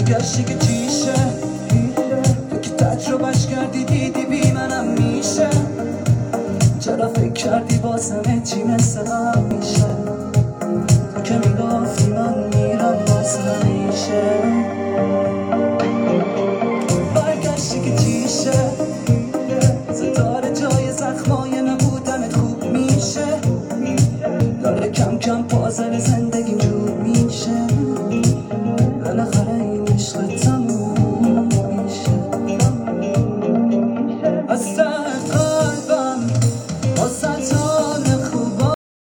گشتی که چیشه تو که تجربهش کردی دیدی بی منم میشه چرا فکر کردی بازمه چی مثل میشه